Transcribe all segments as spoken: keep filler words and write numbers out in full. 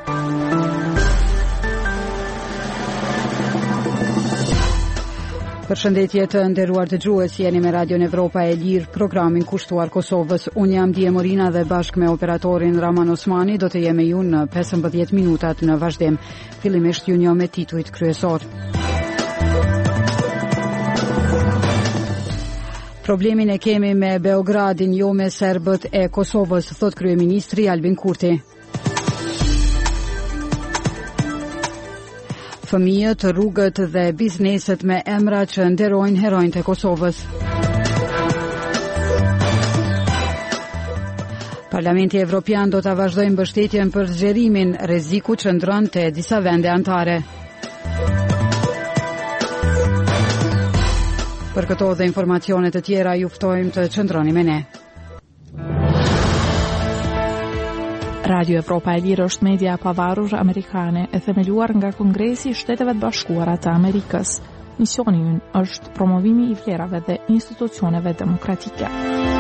Përshëndetje të nderuar dëgjues, jeni me Radion Evropa e Lirë, programin kushtuar Kosovës. Unë jam Dije Morina dhe bashkë me operatorin Raman Osmani do të jemi ju në pesëmbëdhjetë minutat në vazhdim. Fillimisht ju njoh me titujt kryesor. Problemin e kemi me Beogradin, jo me serbët e Kosovës, thot kryeministri Albin Kurti. Fëmijët, rrugët dhe bizneset me emra që nderojnë heronjtë e Kosovës. Parlamenti Evropian do ta vazhdojë mbështetjen për zgjerimin, rreziku që ndron te disa vende anëtare. Për këto dhe informacione të tjera ju ftojmë të qëndroni me ne. Radio Evropa e Lirë është media e pavarur amerikane e themeluar nga Kongresi i Shteteve të Bashkuara të Amerikës. Misioni i ynë është promovimi i vlerave dhe institucioneve demokratike.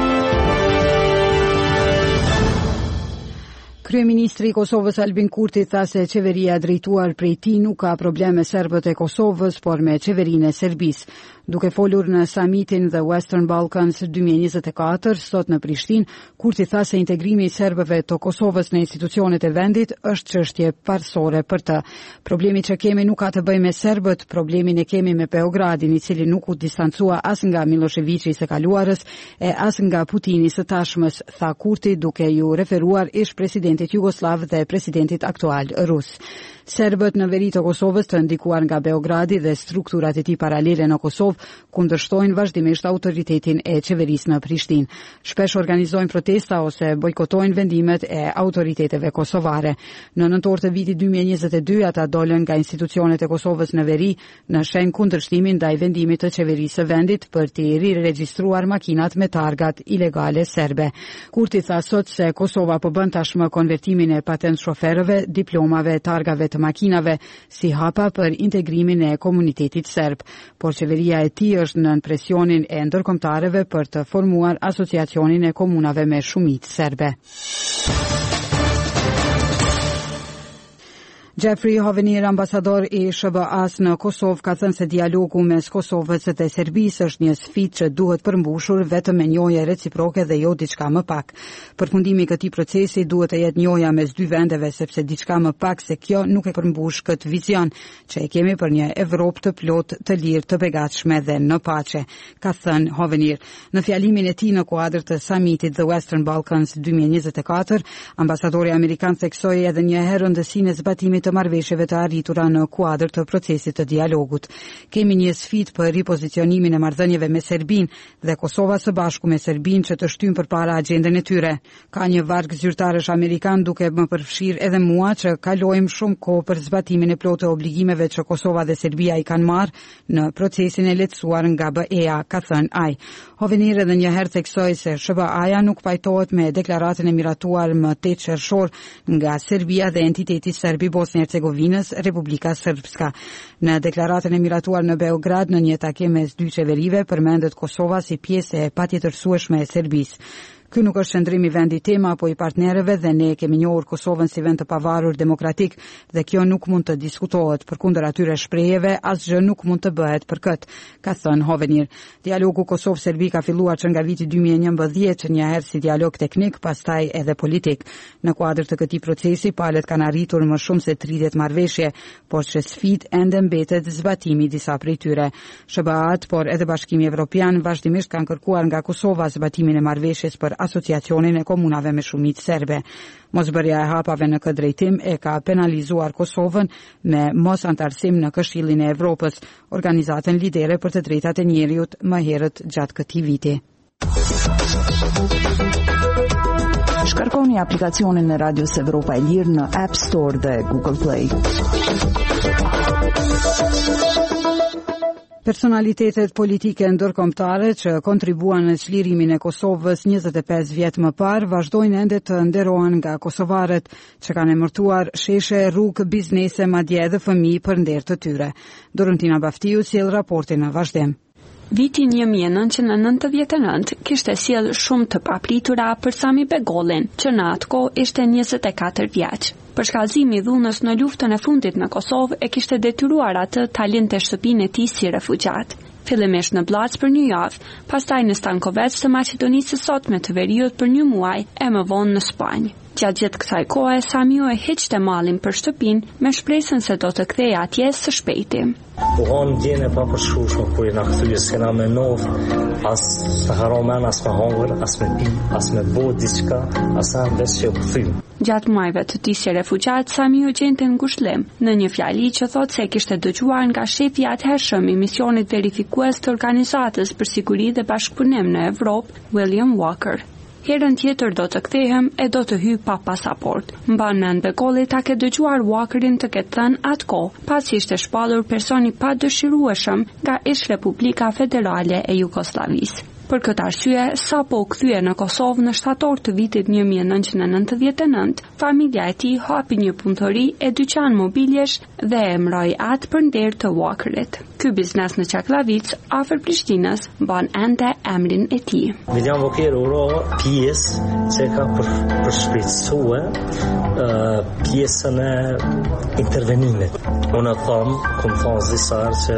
Kryeministri i Kosovës Albin Kurti tha se qeveria drejtuar prej tij nuk ka probleme serbët e Kosovës, por me qeverinë e Serbisë. Duke folur në summitin The Western Balkans dy mijë e njëzet e katër sot në Prishtinë, Kurti tha se integrimi i serbëve të Kosovës në institucionet e vendit është çështje parsore për të. Problemi që kemi nuk ka të bëjë me serbët, problemin e kemi me Beogradin, i cili nuk u distancua as nga Miloševići së kaluarës e as nga Putini së tashmës, tha Kurti duke ju referuar ish presidentit Jugoslav dhe presidentit aktual rus. Serbët në veri të Kosovës të ndikuar nga Beogradi dhe strukturat e tij paralele në Kosovë kundërshtojnë vazhdimisht autoritetin e qeverisë në Prishtinë. Shpesh organizojnë protesta ose bojkotojnë vendimet e autoriteteve kosovare. Në nëntor të vitit dy mijë e njëzet e dy ata dolën nga institucionet e Kosovës në veri në shenjë kundërshtimi ndaj vendimit të qeverisë së vendit për të riregjistruar makinat me targat ilegale serbe. Kurti tha sot se Kosova po bën tashmë konvertimin e patent shoferëve, diplomave, targave të makinave si hapa për integrimin e komunitetit serb, por qeveria e tij është nën presionin e ndërkombëtarëve për të formuar asociacionin e komunave me shumicë serbe. Jeffrey Hovenir, ambasador i S B A-s në Kosovë, ka thënë se dialogu mes Kosovës dhe Serbisë është një sfidë që duhet përmbushur vetëm me njohje reciproke dhe jo diçka më pak. Përfundimi i këtij procesi duhet të jetë njohja mes dy vendeve, sepse diçka më pak se kjo nuk e përmbush këtë vizion që e kemi për një Evropë të plotë, të lirë, të begatshme dhe në paqe, ka thënë Hovenir. Në fjalimin e tij në kuadër të summitit The Western Balkans dy mijë e njëzet e katër, ambasadori amerikan theksoi edhe një herë rëndësinë e zbatimit të marrëveshjeve të arritura në kuadër të procesit të dialogut. Kemi një sfidë për ripozicionimin e marrëdhënieve me Serbinë dhe Kosova së bashku me Serbinë që të shtyjnë përpara agjendën e tyre. Ka një varg zyrtarësh amerikan duke më përfshirë edhe mua që kalojmë shumë kohë për zbatimin e plotë të obligimeve që Kosova dhe Serbia i kanë marrë në procesin e lehtësuar nga B E-ja, ka thënë ai. Hovenir edhe një herë theksoi se S B A-ja nuk pajtohet me deklaratën e miratuar më tetë qershor nga Serbia dhe entiteti serb i Bosnjë Hercegovinës, Republika Srpska. Në deklaratën e miratuar në Beograd në një takim mes dy qeverive përmendet Kosova si pjesë e patjetërsueshme e Serbisë. Ky nuk është qëndrimi i vendit tim apo i partnerëve dhe ne kemi njohur Kosovën si vend të pavarur demokratik dhe kjo nuk mund të diskutohet. Përkundër atyre shprehjeve, asgjë nuk mund të bëhet për këtë, ka thënë Hovenir. Dialogu Kosovë-Serbi ka filluar që nga viti dy mijë e njëmbëdhjetë, një herë si dialog teknik, pastaj edhe politik. Në kuadër të këtij procesi, palët kanë arritur më shumë se tridhjetë marrëveshje, por që sfidë ende mbetet zbatimi disa prej tyre. S B A-t, por edhe Bashkimi Evropian vazhdimisht kanë kërkuar nga Kosova zbatimin e marrëveshjes për asociacionin e komunave me shumicë serbe. Mosbërja e hapave në këtë drejtim e ka penalizuar Kosovën me mos antarësim në Këshillin e Evropës, organizatën lidere për të drejtat e njeriut më herët gjatë këtij viti. Shkarkoni aplikacionin e Radios Evropa e Lirë në App Store dhe Google Play. Personalitetet politike ndërkombëtare që kontribuan në çlirimin e Kosovës njëzet e pesë vjet më parë vazhdojnë ende të nderohen nga kosovarët që kanë emërtuar sheshe, rrugë, biznese, madje edhe fëmijë për nder të tyre. Dorentina Baftiu sjell raportin në vazhdim. Viti një mijë e nëntëqind e nëntëdhjetë e nëntë kishte sjell shumë të papritura për Sami Begollin, që në atë kohë ishte njëzet e katër vjeç. për shkallëzimi i dhunës në luftën e fundit në Kosovë e kishte detyruar atë ta linte shtëpinë e tij si refugjat. Fillimisht në Blac për një javë, pastaj në Stankovec të Maqedonisë së Sotme të Veriut për një muaj e më vonë në Spanjë. Gjatë gjithë kësaj kohe, Samiu e hiqte mallin për shtëpinë me shpresën se do të kthehej atje së shpejti. U hanë djene pa përshkushme kur i na kthye s'kena me nov, as të haron men, as me hongër, as me pi, as me bo diçka, as në besh që u kthym. Gjatë muajve të tij si refugjat, Samiu gjente ngushëllim në një fjali që thotë se kishte dëgjuar nga shefi i atëhershëm i misionit verifikues të Organizatës për Siguri dhe Bashkëpunim në Evropë, William Walker. Herën tjetër do të kthehem e do të hyj pa pasaport. Mban mend Bekolli ta ke dëgjuar Walkerin të ketë thënë atë kohë, pasi ishte shpallur personi pa dëshirueshëm nga ish Republika Federale e Jugosllavisë. Për këtë arsye, sapo u kthye në Kosovë në shtator të vitit një mijë e nëntëqind e nëntëdhjetë e nëntë, familja e tij hapi një punëtori e dyqan mobiljesh dhe e emëroi atë për nder të Walkerit. Ky biznes në Çaklavic, afër Prishtinës, mban ende emrin e tij. William Walker u ro pjesë që ka për për shpejtësue uh, pjesën e intervenimit. Unë tham, kum thon zisar që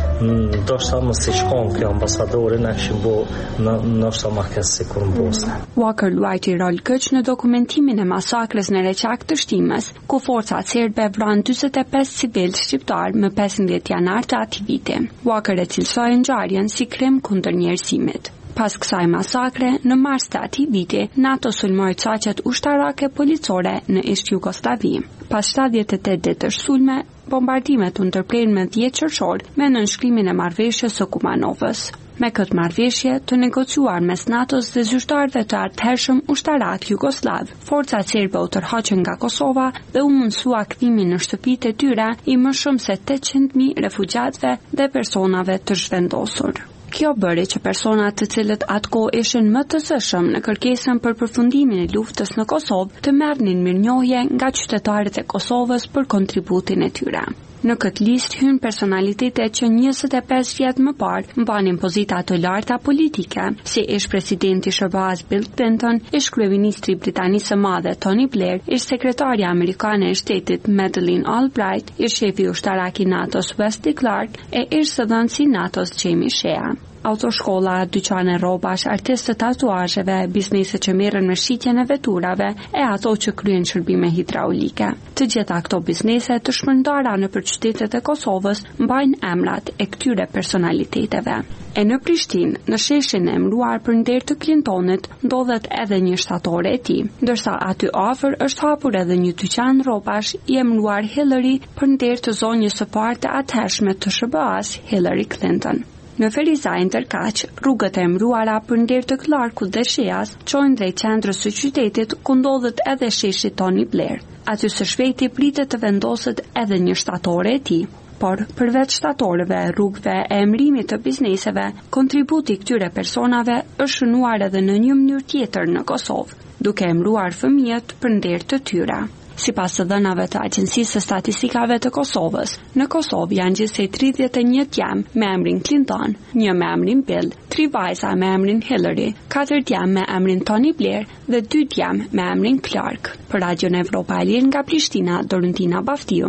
ndoshta mos i shkon kjo ambasadori na kishim bo në ndoshta më ke sikur në Bosnë. Walker luajti rol këç në dokumentimin e masakrës në Reçak të Shtimës, ku forcat serbe vranë dyzet e pesë civilë shqiptar më pesëmbëdhjetë janar të atij viti. Walker e cilsoi ngjarjen si krim kundër njerëzimit. Pas kësaj masakre, në mars të atij viti, NATO sulmoi caqet ushtarake policore në Ish Jugosllavi. Pas shtatëdhjetë e tetë ditësh sulme, bombardimet u ndërpren me dhjetë qershor me nënshkrimin e marrëveshjes së Kumanovës. Me këtë marrëveshje të negociuar mes NATO-s dhe zyrtarëve të atëhershëm ushtarak jugoslav, forcat serbe u tërhoqën nga Kosova dhe u mundsua kthimin në shtëpitë e tyre i më shumë se tetëqind mijë refugjatëve dhe personave të zhvendosur. Kjo bëri që personat të cilët atkohë ishin më të zëshëm në kërkesën për përfundimin e luftës në Kosovë të merrnin mirënjohje nga qytetarët e Kosovës për kontributin e tyre. Në këtë listë hyn personalitetet që njëzet e pesë vjet më parë mbanin pozita të larta politike, si ish presidenti i S B A-s Bill Clinton, ish kryeministri i Britanisë së Madhe Tony Blair, ish sekretarja amerikane e shtetit Madeleine Albright, ish shefi ushtarak i NATO-s Wesley Clark e ish zëdhënësi i NATO-s Jamie Shea. Autoshkolla, dyqane rrobash, artistë të tatuazheve, biznese që merren me shitjen e veturave e ato që kryen shërbime hidraulike. Të gjitha këto biznese të shpërndara nëpër qytetet e Kosovës mbajnë emrat e këtyre personaliteteve. E në Prishtinë, në sheshin e emëruar për nder të Clintonit, ndodhet edhe një shtatore e tij, ndërsa aty afër është hapur edhe një dyqan rrobash i emëruar Hillary për nder të zonjës së parë të atëhershme të S B A-s, Hillary Clinton. Në Feriza Interkaq, rrugët e emëruara për nder të Clarkut dhe Sheas çojnë drejt qendrës së qytetit ku ndodhet edhe sheshi Tony Blair. Aty së shpejti pritet të vendoset edhe një shtatore e tij. Por, përveç shtatorëve, rrugëve e emërimit të bizneseve, kontributi këtyre personave është shënuar edhe në një mënyrë tjetër në Kosovë, duke emëruar fëmijët për nder të tyre. Sipas të dhënave të Agjencisë së Statistikave të Kosovës, në Kosovë janë gjithsej tridhjetë e një djemë me emrin Clinton, një me emrin Bill, tri vajza me emrin Hillary, katër djemë me emrin Tony Blair dhe dy djemë me emrin Clark. Për Radion Evropa e Lirë nga Prishtina, Dorentina Baftiu.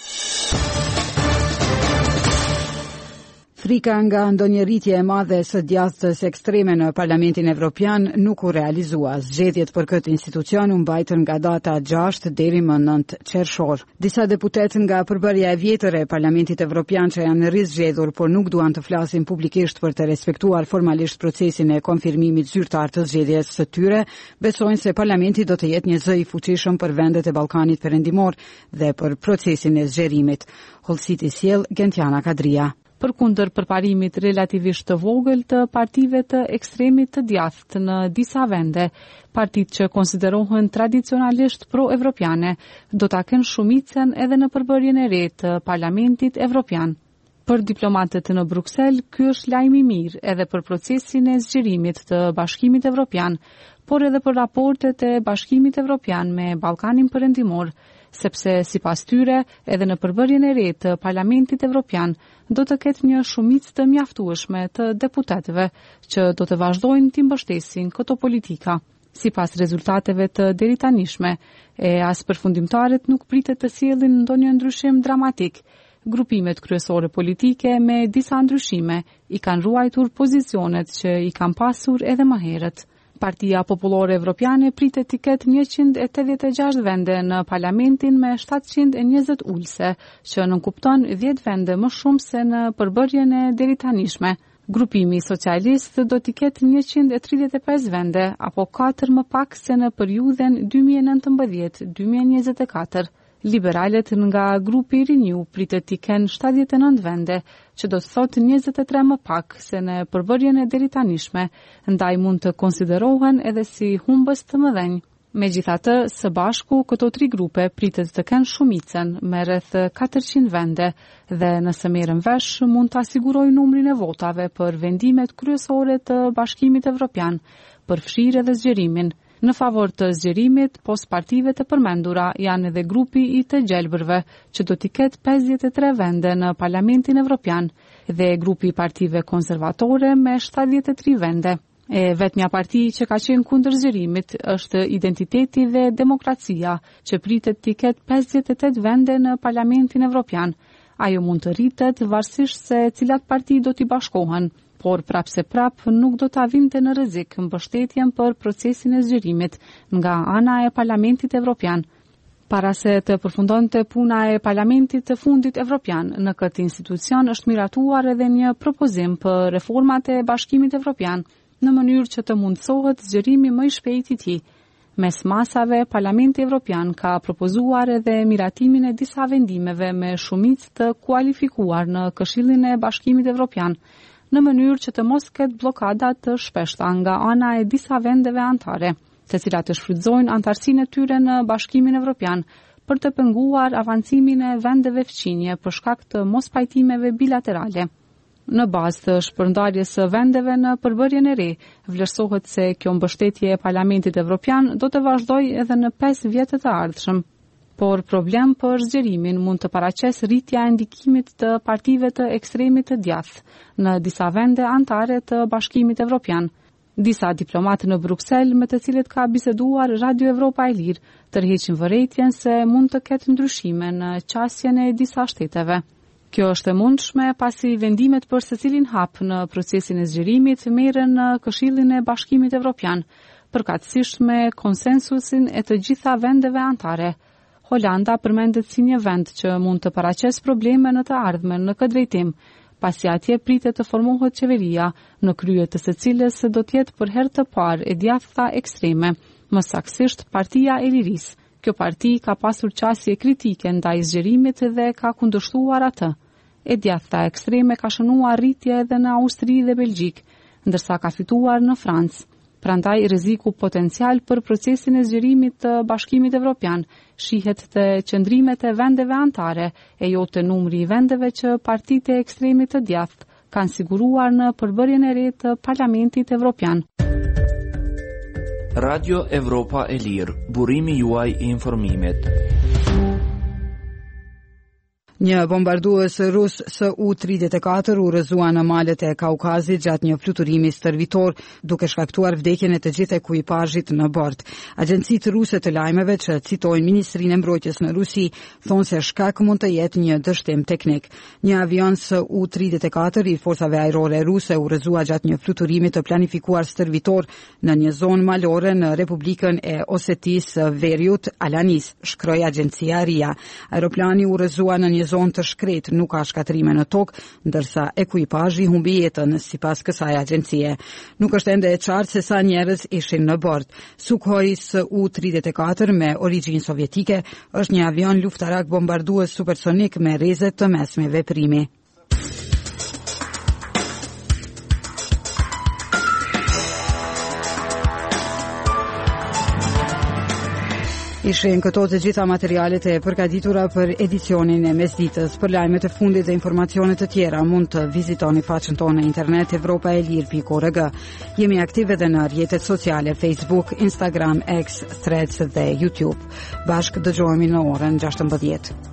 Frika nga ndonjë rritje e madhe së djathtës ekstreme në Parlamentin Evropian nuk u realizua. Zgjedhjet për këtë institucion u mbajtën nga data gjashtë deri më nëntë qershor. Disa deputetë nga përbërja e vjetër e Parlamentit Evropian që janë rizgjedhur, por nuk duan të flasin publikisht për të respektuar formalisht procesin e konfirmimit zyrtar të zgjedhjes së tyre, besojnë se Parlamenti do të jetë një zë i fuqishëm për vendet e Ballkanit Perëndimor dhe për procesin e zgjerimit. Hollësit i sjell Gentiana Kadria. Përkundër përparimit relativisht të vogël të partive të ekstremit të djathtë në disa vende, partitë që konsiderohen tradicionalisht pro-evropiane do ta kenë shumicën edhe në përbërjen e re të Parlamentit Evropian. Për diplomatët në Bruksel, ky është lajm i mirë edhe për procesin e zgjerimit të Bashkimit Evropian, por edhe për raportet e Bashkimit Evropian me Ballkanin Perëndimor, sepse sipas tyre edhe në përbërjen e re të Parlamentit Evropian do të ketë një shumicë të mjaftueshme të deputetëve që do të vazhdojnë të mbështesin këto politika. Sipas rezultateve të deritanishme, e as përfundimtarët nuk pritet të sjellin ndonjë ndryshim dramatik. Grupimet kryesore politike me disa ndryshime i kanë ruajtur pozicionet që i kanë pasur edhe më herët. Partia Popullore Evropiane pritet të ketë njëqind e tetëdhjetë e gjashtë vende në parlamentin me shtatëqind e njëzet ulse, që nënkupton dhjetë vende më shumë se në përbërjen e deritanishme. Grupimi socialist do t'i ketë njëqind e tridhjetë e pesë vende, apo katër më pak se në periudhen dy mijë e nëntëmbëdhjetë deri dy mijë e njëzet e katër. Liberalet nga grupi Renew pritet t'i kenë shtatëdhjetë e nëntë vende, që do të thotë njëzet e tre më pak se në përbërjen e deritanishme, ndaj mund të konsiderohen edhe si humbës të mëdhenj. Megjithatë, së bashku këto tri grupe pritet të kenë shumicën me rreth katërqind vende dhe nëse merren vesh mund të asigurojë numrin e votave për vendimet kryesore të Bashkimit Evropian, përfshirë edhe zgjerimin. Në favor të zgjerimit, pos partive të përmendura janë edhe grupi i të gjelbërve, që do t'i ketë pesëdhjetë e tre vende në Parlamentin Evropian, dhe grupi i partive konservatore me shtatëdhjetë e tri vende. E vetmja parti që ka qenë kundër zgjerimit është Identiteti dhe Demokracia, që pritet t'i ketë pesëdhjetë e tetë vende në Parlamentin Evropian. Ajo mund të rritet varësisht se cilat parti do t'i bashkohen, por prapse prap nuk do të avinte në rrezik mbështetjen për procesin e zgjerimit nga ana e Parlamentit Evropian. Para se të përfundonte puna e Parlamentit të fundit Evropian, në këtë institucion është miratuar edhe një propozim për reformat e Bashkimit Evropian, në mënyrë që të mundësohet zgjerimi më i shpejt i tij. Mes masave, Parlamenti Evropian ka propozuar edhe miratimin e disa vendimeve me shumicë të kualifikuar në Këshillin e Bashkimit Evropian, në mënyrë që të mos ketë blokada të shpeshta nga ana e disa vendeve antare, të cilat të shfrytëzojnë antarësinë e tyre në Bashkimin Evropian për të penguar avancimin e vendeve fqinje për shkak të mospajtimeve bilaterale. Në bazë të shpërndarjes së vendeve në përbërjen e re, vlerësohet se kjo mbështetje e Parlamentit Evropian do të vazhdojë edhe në pesë vjetët e ardhshëm. Por problem për zgjerimin mund të paraqes rritja e ndikimit të partive të ekstremit të djathtë në disa vende antare të Bashkimit Evropian. Disa diplomatë në Bruksel me të cilët ka biseduar Radio Evropa e Lirë tërheqin vërejtjen se mund të ketë ndryshime në qasjen e disa shteteve. Kjo është e mundshme pasi vendimet për secilin hap në procesin e zgjerimit merren në Këshillin e Bashkimit Evropian, përkatësisht me konsensusin e të gjitha vendeve antare. Holanda përmendet si një vend që mund të paraqes probleme në të ardhmen në këtë drejtim, pasi atje pritet të formohet qeveria, në krye të së cilës do të jetë për herë të parë e djathta ekstreme, më saktësisht Partia e Lirisë. Kjo parti ka pasur qasje kritike ndaj zgjerimit dhe ka kundërshtuar atë. E djathta ekstreme ka shënuar rritje edhe në Austri dhe Belgjik, ndërsa ka fituar në Francë. Prandaj rreziku potencial për procesin e zgjerimit të Bashkimit Evropian shihet te qëndrimet e vendeve antare e jo te numri i vendeve që partitë e ekstremit të djathtë kanë siguruar në përbërjen e re të Parlamentit Evropian. Radio Evropa e Lirë, burimi juaj i informimit. Një bombardues rus S U tridhjetë e katër u rrëzua në malet e Kaukazit gjatë një fluturimi stërvitor, duke shkaktuar vdekjen e të gjithë ekuipazhit në bord. Agjencitë ruse të lajmeve që citojnë Ministrinë e Mbrojtjes në Rusi thonë se shkak mund të jetë një dështim teknik. Një avion S U tridhjetë e katër i forcave ajrore ruse u rrëzua gjatë një fluturimi të planifikuar stërvitor në një zonë malore në Republikën e Osetisë Veriut Alanis, shkroi agjencia RIA. Aeroplani u rrëzua në një zonë të shkretë, nuk ka shkatrime në tokë, ndërsa ekuipazhi humbi jetën sipas kësaj agjencie. Nuk është ende e qartë se sa njerëz ishin në bord. Sukhoi S U tridhjetë e katër me origjinë sovjetike është një avion luftarak bombardues supersonik me rreze të mesme veprimi. Ishin këto të gjitha materialet e përgatitura për edicionin e mesditës. Për lajmet e fundit dhe informacione të tjera mund të vizitoni faqen tonë në internet evropa e lirë pikë org. Jemi aktive edhe në rrjetet sociale Facebook, Instagram, X, Threads dhe YouTube. Bashkë dëgjohemi në orën gjashtëmbëdhjetë.